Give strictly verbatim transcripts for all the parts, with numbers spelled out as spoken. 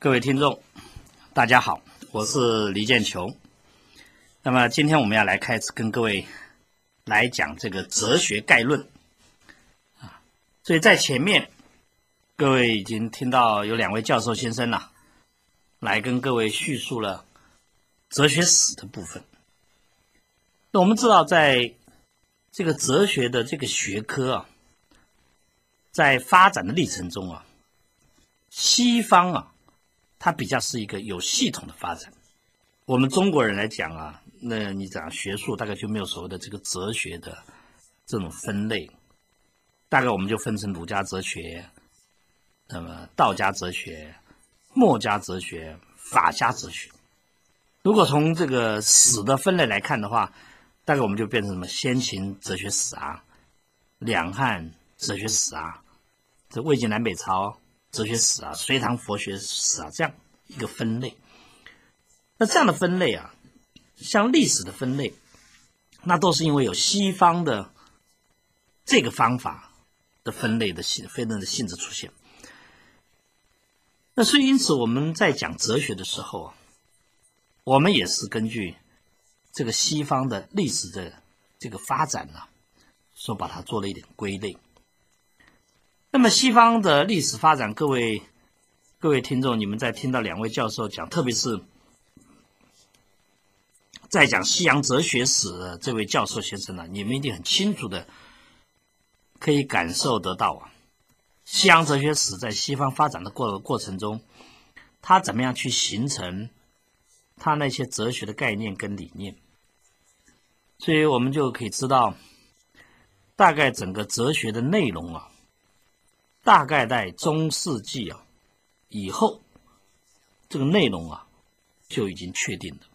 各位听众，大家好，我是黎建球。那么今天我们要来开始跟各位来讲这个哲学概论啊。所以在前面，各位已经听到有两位教授先生了，来跟各位叙述了哲学史的部分。那我们知道，在这个哲学的这个学科啊，在发展的历程中啊，西方啊，它比较是一个有系统的发展。我们中国人来讲啊，那你讲学术大概就没有所谓的这个哲学的这种分类，大概我们就分成儒家哲学、那么道家哲学、墨家哲学、法家哲学。如果从这个史的分类来看的话，大概我们就变成什么先秦哲学史啊、两汉哲学史啊、这魏晋南北朝哲学史啊、隋唐佛学史啊，这样一个分类。那这样的分类啊，像历史的分类，那都是因为有西方的这个方法的分类的性分类的性质出现。那所以因此我们在讲哲学的时候啊，我们也是根据这个西方的历史的这个发展啊，所把它做了一点归类。那么西方的历史发展，各位各位听众，你们在听到两位教授讲，特别是在讲西洋哲学史的这位教授先生呢，你们一定很清楚的可以感受得到啊，西洋哲学史在西方发展的过过程中，它怎么样去形成它那些哲学的概念跟理念。所以我们就可以知道，大概整个哲学的内容啊，大概在中世纪啊以后，这个内容啊就已经确定了。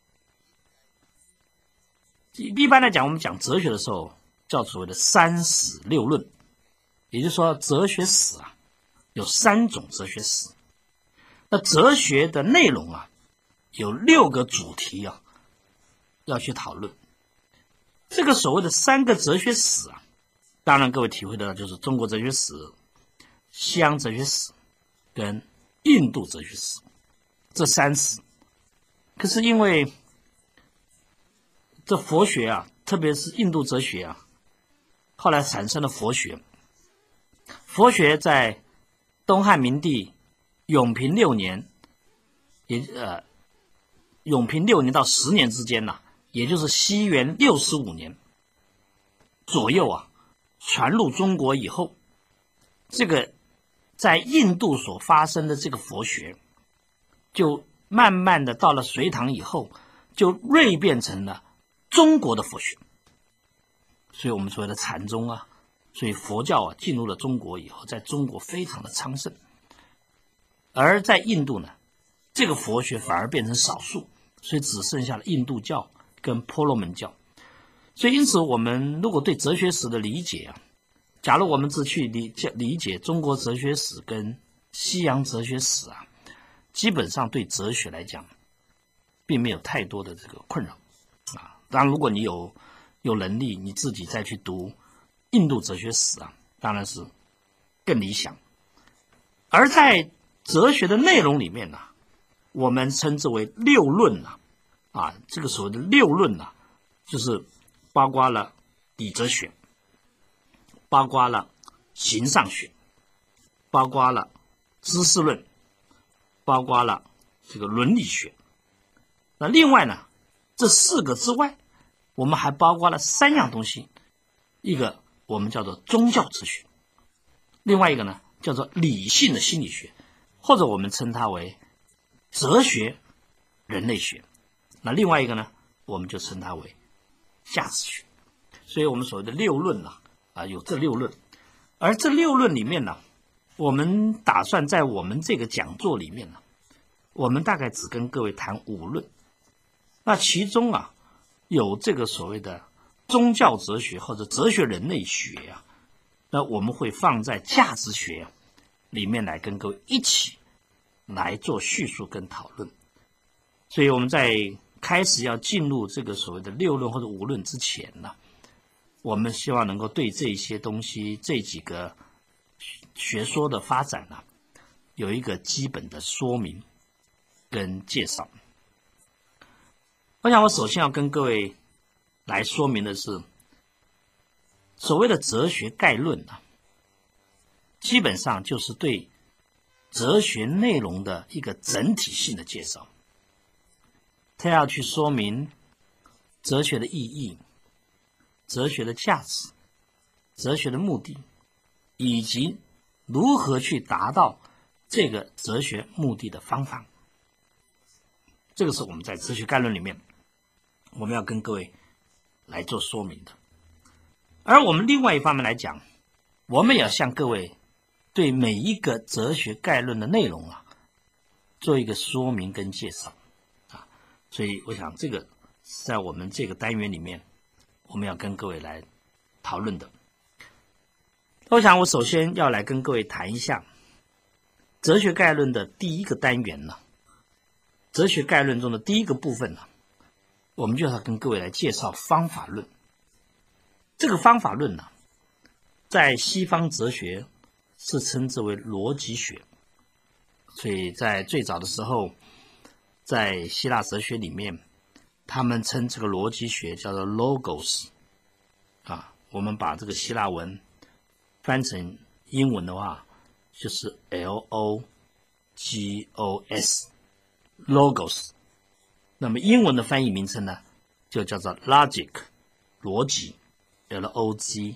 一般来讲，我们讲哲学的时候，叫所谓的三史六论，也就是说，哲学史啊有三种哲学史。那哲学的内容啊，有六个主题啊要去讨论。这个所谓的三个哲学史啊，当然各位体会到就是中国哲学史、西洋哲学史跟印度哲学史这三史。可是因为这佛学啊，特别是印度哲学啊，后来产生了佛学。佛学在东汉明帝永平六年，也呃永平六年到十年之间呐、啊，也就是西元六十五年左右啊，传入中国以后，这个在印度所发生的这个佛学，就慢慢的到了隋唐以后，就锐变成了中国的佛学。所以我们所谓的禅宗啊，所以佛教啊进入了中国以后，在中国非常的昌盛。而在印度呢，这个佛学反而变成少数，所以只剩下了印度教跟婆罗门教。所以因此我们如果对哲学史的理解啊，假如我们只去理解理解中国哲学史跟西洋哲学史啊，基本上对哲学来讲并没有太多的这个困扰啊。当然如果你有有能力你自己再去读印度哲学史啊，当然是更理想。而在哲学的内容里面呢、啊，我们称之为六论啊，啊，这个所谓的六论啊，就是包括了理哲学，包括了形上学，包括了知识论，包括了这个伦理学。那另外呢，这四个之外，我们还包括了三样东西，一个我们叫做宗教哲学，另外一个呢叫做理性的心理学，或者我们称它为哲学人类学。那另外一个呢，我们就称它为价值学。所以我们所谓的六论呢、啊，啊有这六论。而这六论里面呢，我们打算在我们这个讲座里面呢，我们大概只跟各位谈五论。那其中啊，有这个所谓的宗教哲学或者哲学人类学啊，那我们会放在价值学里面来跟各位一起来做叙述跟讨论。所以我们在开始要进入这个所谓的六论或者五论之前呢，我们希望能够对这些东西这几个学说的发展呢， 有一个基本的说明跟介绍。我想我首先要跟各位来说明的是，所谓的哲学概论啊，基本上就是对哲学内容的一个整体性的介绍。它要去说明哲学的意义、哲学的价值、哲学的目的，以及如何去达到这个哲学目的的方法。这个是我们在哲学概论里面我们要跟各位来做说明的。而我们另外一方面来讲，我们也要向各位对每一个哲学概论的内容啊做一个说明跟介绍啊。所以我想这个是在我们这个单元里面我们要跟各位来讨论的。我想我首先要来跟各位谈一下哲学概论的第一个单元呢，哲学概论中的第一个部分呢，我们就要跟各位来介绍方法论。这个方法论呢，在西方哲学是称之为逻辑学，所以在最早的时候，在希腊哲学里面，他们称这个逻辑学叫做 logos 啊。我们把这个希腊文翻成英文的话，就是 L O G O S logos。那么英文的翻译名称呢，就叫做 logic 逻辑 L O G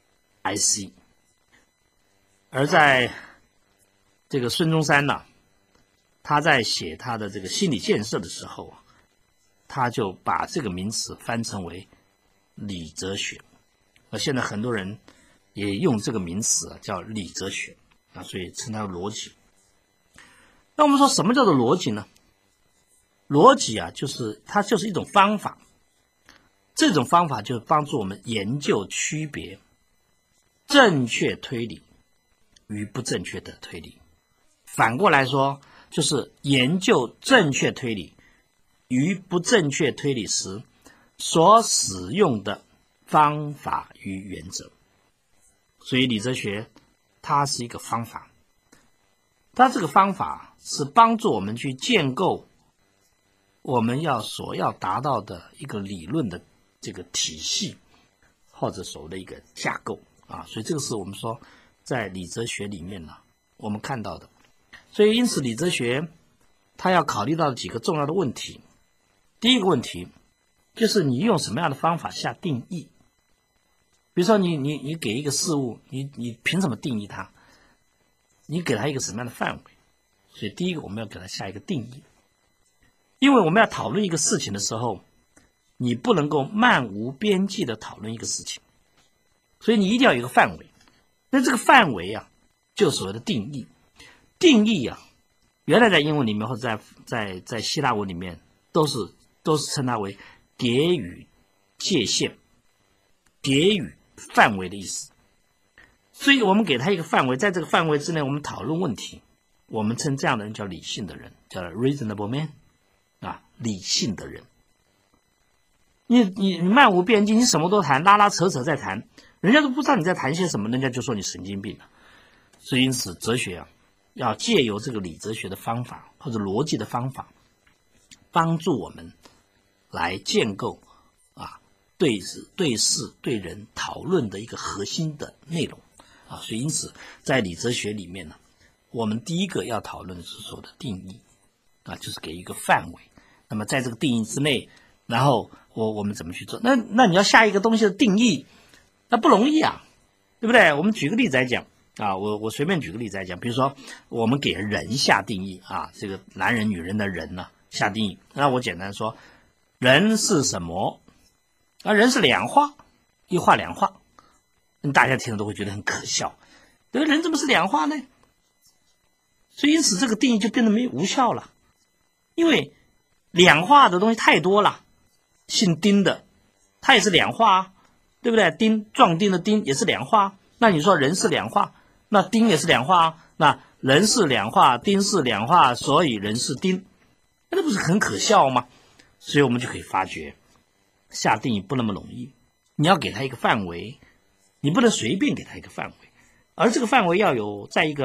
I C。 而在这个孙中山呢，他在写他的这个心理建设的时候，他就把这个名词翻成为理哲学。而现在很多人也用这个名词啊，叫理哲学啊，所以称它为逻辑。那我们说什么叫做逻辑呢？逻辑啊，就是它就是一种方法，这种方法就是帮助我们研究区别正确推理与不正确的推理。反过来说，就是研究正确推理与不正确推理时所使用的方法与原则。所以理哲学它是一个方法，它这个方法是帮助我们去建构我们要所要达到的一个理论的这个体系，或者所谓的一个架构啊。所以这个是我们说在理哲学里面呢我们看到的。所以因此理哲学它要考虑到几个重要的问题。第一个问题就是你用什么样的方法下定义。比如说你你你给一个事物，你你凭什么定义它？你给它一个什么样的范围？所以第一个我们要给它下一个定义。因为我们要讨论一个事情的时候，你不能够漫无边际的讨论一个事情，所以你一定要有一个范围。那这个范围啊，就是所谓的定义。定义啊，原来在英文里面或者在在在希腊文里面都是都是称它为给予界限、给予范围的意思。所以我们给他一个范围，在这个范围之内我们讨论问题，我们称这样的人叫理性的人，叫 reasonable man 啊，理性的人。你你你漫无边际，你什么都谈，拉拉扯扯在谈，人家都不知道你在谈些什么，人家就说你神经病了。所以因此哲学啊，要借由这个理哲学的方法或者逻辑的方法，帮助我们来建构啊对事对事对人讨论的一个核心的内容啊。所以因此在理哲学里面呢，我们第一个要讨论的是说的定义啊，就是给一个范围。那么在这个定义之内，然后我我们怎么去做？那那你要下一个东西的定义，那不容易啊，对不对？我们举个例子来讲啊，我我随便举个例子来讲，比如说我们给人下定义啊，这个男人女人的人呢、啊、下定义，那我简单说，人是什么？啊，人是两化，一化两化，大家听了都会觉得很可笑，对吧？人怎么是两化呢？所以因此这个定义就变得没无效了，因为两化的东西太多了。姓丁的他也是两化啊，对不对？丁壮丁的丁也是两化，那你说人是两化，那丁也是两化啊，那人是两化，丁是两化，所以人是丁，那不是很可笑吗？所以我们就可以发觉下定义不那么容易，你要给他一个范围，你不能随便给他一个范围，而这个范围要有在一个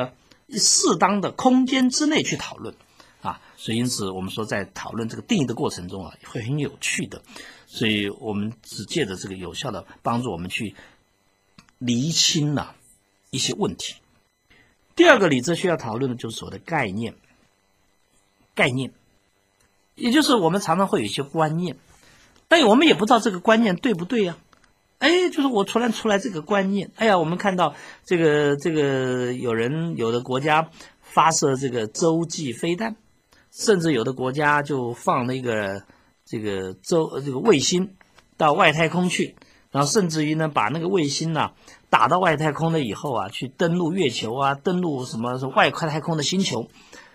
适当的空间之内去讨论啊。所以因此我们说在讨论这个定义的过程中啊，会很有趣的。所以我们只借着这个有效的帮助我们去厘清了、啊、一些问题。第二个理哲学要讨论的就是所谓的概念，概念，也就是我们常常会有一些观念，但我们也不知道这个观念对不对呀、啊？哎，就是我突然出来这个观念，哎呀，我们看到这个这个有人有的国家发射这个洲际飞弹，甚至有的国家就放那个这个洲这个卫星到外太空去，然后甚至于呢把那个卫星啊打到外太空了以后啊，去登陆月球啊，登陆什么外太空的星球。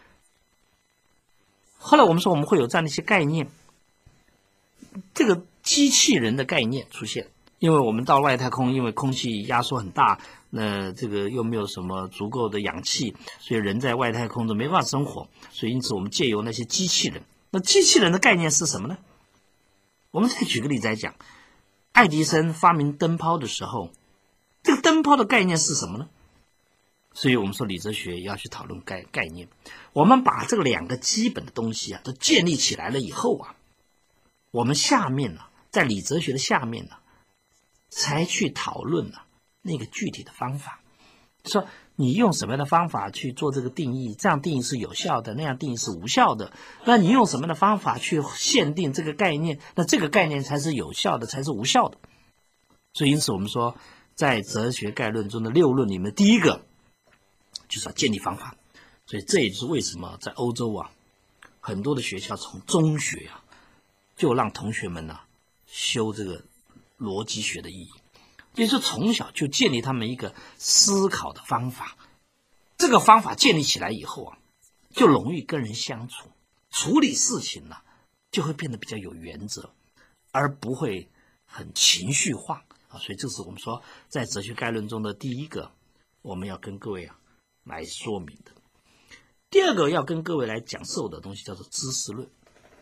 后来我们说我们会有这样的一些概念，这个机器人的概念出现，因为我们到外太空，因为空气压缩很大，那这个又没有什么足够的氧气，所以人在外太空都没办法生活，所以因此我们借由那些机器人。那机器人的概念是什么呢？我们再举个例子来讲，爱迪生发明灯泡的时候，这个灯泡的概念是什么呢？所以我们说理哲学要去讨论概概念，我们把这个两个基本的东西啊都建立起来了以后啊，我们下面呢、啊，在理哲学的下面呢、啊，才去讨论呢、啊、那个具体的方法，说你用什么样的方法去做这个定义，这样定义是有效的，那样定义是无效的。那你用什么样的方法去限定这个概念，那这个概念才是有效的，才是无效的。所以因此我们说，在哲学概论中的六论里面，第一个就是要建立方法。所以这也就是为什么在欧洲啊，很多的学校从中学啊，就让同学们呢、啊、修这个逻辑学的意义。也就是从小就建立他们一个思考的方法，这个方法建立起来以后啊，就容易跟人相处，处理事情呢、啊、就会变得比较有原则，而不会很情绪化啊。所以这是我们说在哲学概论中的第一个，我们要跟各位啊来说明的。第二个要跟各位来讲授的东西叫做知识论。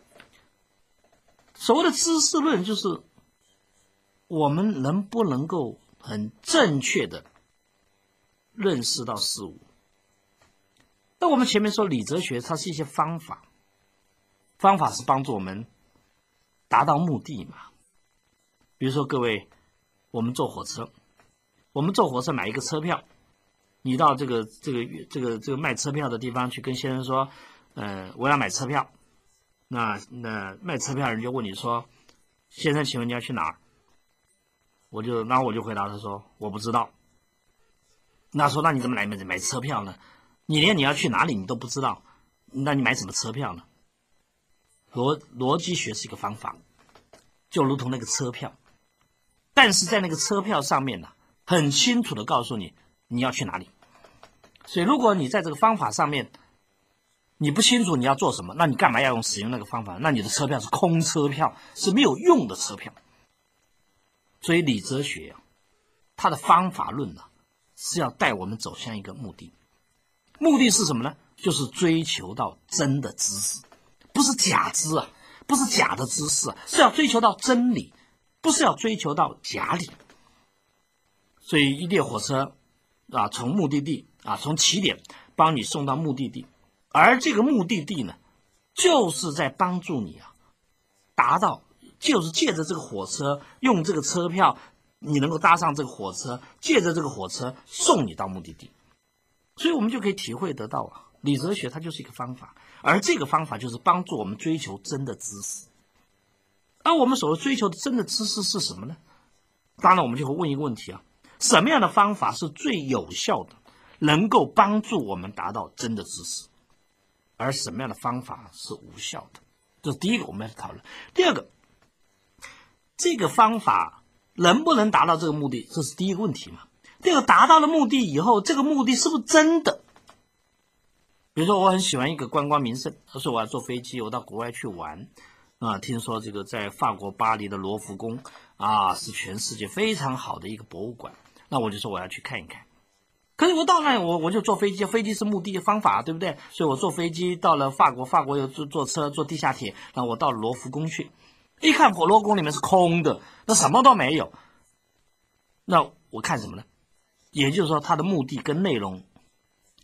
所谓的知识论就是我们能不能够很正确的认识到事物。那我们前面说理哲学它是一些方法，方法是帮助我们达到目的嘛。比如说各位，我们坐火车，我们坐火车买一个车票，你到这个这个这个这个卖车票的地方去跟先生说，呃，我要买车票。那那卖车票的人就问你说，先生，请问你要去哪儿？我就，然后我就回答他说我不知道。那说那你怎么来买买车票呢？你连你要去哪里你都不知道，那你买什么车票呢？逻逻辑学是一个方法，就如同那个车票，但是在那个车票上面呢、啊，很清楚的告诉你你要去哪里。所以如果你在这个方法上面你不清楚你要做什么，那你干嘛要用使用那个方法？那你的车票是空车票，是没有用的车票。所以理哲学啊，它的方法论呢、啊，是要带我们走向一个目的。目的是什么呢？就是追求到真的知识，不是假知啊，不是假的知识啊，是要追求到真理，不是要追求到假理。所以一列火车啊，从目的地啊，从起点帮你送到目的地，而这个目的地呢，就是在帮助你啊，达到。就是借着这个火车，用这个车票，你能够搭上这个火车，借着这个火车送你到目的地。所以我们就可以体会得到啊，理哲学它就是一个方法，而这个方法就是帮助我们追求真的知识。而我们所谓追求的真的知识是什么呢？当然我们就会问一个问题啊，什么样的方法是最有效的，能够帮助我们达到真的知识，而什么样的方法是无效的？这是第一个我们要讨论。第二个，这个方法能不能达到这个目的，这是第一个问题嘛。第二个，达到了目的以后，这个目的是不是真的？比如说我很喜欢一个观光名胜，他说我要坐飞机我到国外去玩啊，听说这个在法国巴黎的罗浮宫啊是全世界非常好的一个博物馆，那我就说我要去看一看。可是我到那我我就坐飞机，飞机是目的方法，对不对？所以我坐飞机到了法国，法国又坐坐车坐地下铁，然后我到了罗浮宫去。一看火罗宫里面是空的，那什么都没有，那我看什么呢？也就是说它的目的跟内容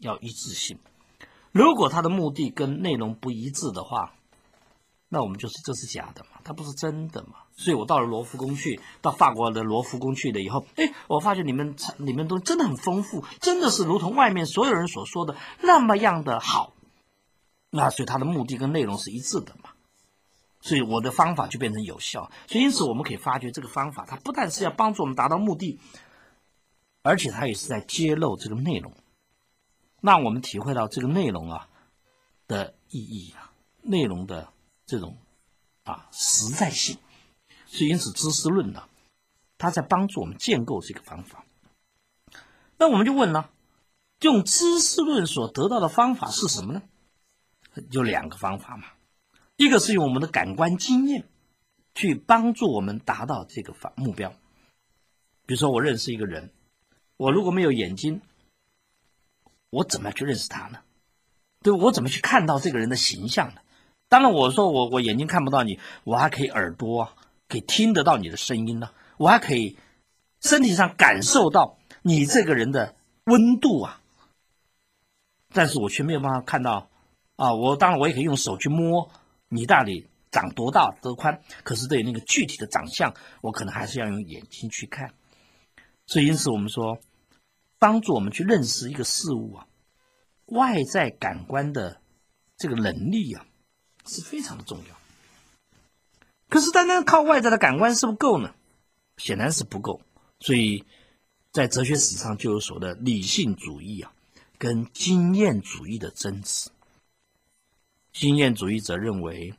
要一致性。如果它的目的跟内容不一致的话，那我们就是这是假的嘛，它不是真的嘛。所以我到了罗浮宫去，到法国的罗浮宫去了以后，哎，我发现你们里面都真的很丰富，真的是如同外面所有人所说的那么样的好。那所以它的目的跟内容是一致的嘛，所以我的方法就变成有效。所以因此我们可以发觉这个方法，它不但是要帮助我们达到目的，而且它也是在揭露这个内容，让我们体会到这个内容啊的意义啊，内容的这种啊实在性。所以因此知识论呢、啊，它在帮助我们建构这个方法。那我们就问了，用知识论所得到的方法是什么呢？就两个方法嘛，一个是用我们的感官经验去帮助我们达到这个目标。比如说我认识一个人，我如果没有眼睛，我怎么去认识他呢？对，我怎么去看到这个人的形象呢？当然我说我我眼睛看不到你，我还可以耳朵啊，可以听得到你的声音呢、啊，我还可以身体上感受到你这个人的温度啊，但是我却没有办法看到啊，我当然我也可以用手去摸你到底长多大多宽，可是对于那个具体的长相，我可能还是要用眼睛去看。所以因此我们说，帮助我们去认识一个事物啊，外在感官的这个能力啊，是非常的重要。可是单单靠外在的感官是不是够呢？显然是不够。所以在哲学史上就有所谓的理性主义啊，跟经验主义的争执。经验主义者认为，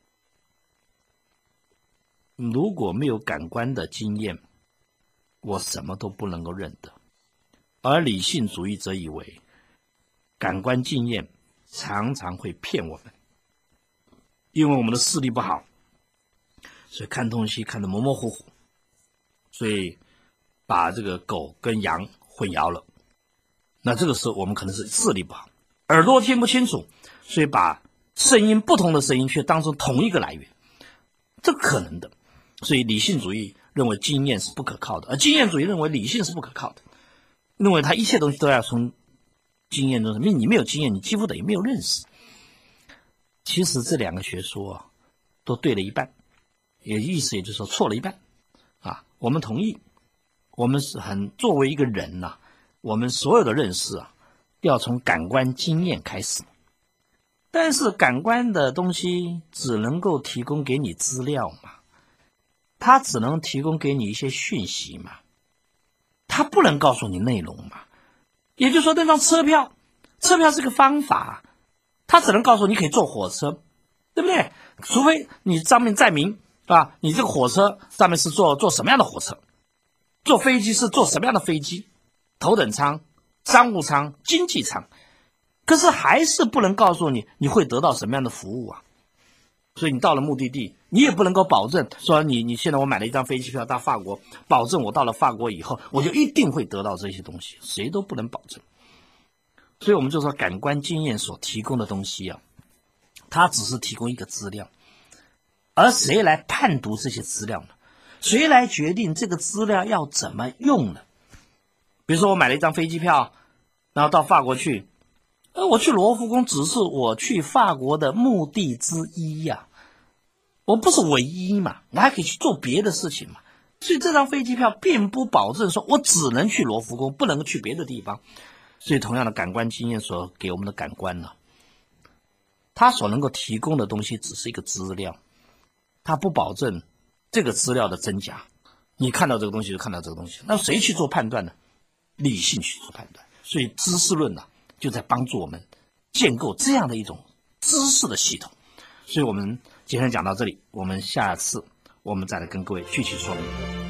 如果没有感官的经验，我什么都不能够认得。而理性主义者以为，感官经验常常会骗我们，因为我们的视力不好，所以看东西看得模模糊糊，所以把这个狗跟羊混淆了。那这个时候我们可能是视力不好，耳朵听不清楚，所以把声音不同的声音却当成同一个来源，这可能的。所以理性主义认为经验是不可靠的，而经验主义认为理性是不可靠的，认为他一切东西都要从经验中，因为你没有经验，你几乎等于没有认识。其实这两个学说啊，都对了一半，也意思也就是说错了一半啊。我们同意，我们是很作为一个人呐、啊，我们所有的认识啊，要从感官经验开始。但是感官的东西只能够提供给你资料嘛，它只能提供给你一些讯息嘛，它不能告诉你内容嘛。也就是说，那张车票，车票是个方法，它只能告诉你可以坐火车，对不对？除非你上面载明啊，你这个火车上面是坐坐什么样的火车，坐飞机是坐什么样的飞机，头等舱、商务舱、经济舱。可是还是不能告诉你你会得到什么样的服务啊。所以你到了目的地，你也不能够保证说你你现在我买了一张飞机票到法国，保证我到了法国以后我就一定会得到这些东西，谁都不能保证。所以我们就说感官经验所提供的东西啊，它只是提供一个资料，而谁来判读这些资料呢？谁来决定这个资料要怎么用呢？比如说我买了一张飞机票，然后到法国去，呃，我去罗浮宫只是我去法国的目的之一呀、啊，我不是唯一嘛，我还可以去做别的事情嘛。所以这张飞机票并不保证说我只能去罗浮宫，不能去别的地方。所以同样的感官经验所给我们的感官呢、啊，它所能够提供的东西只是一个资料，它不保证这个资料的真假。你看到这个东西就看到这个东西，那谁去做判断呢？理性去做判断。所以知识论呢、啊，就在帮助我们建构这样的一种知识的系统。所以我们今天讲到这里，我们下次我们再来跟各位具体说明。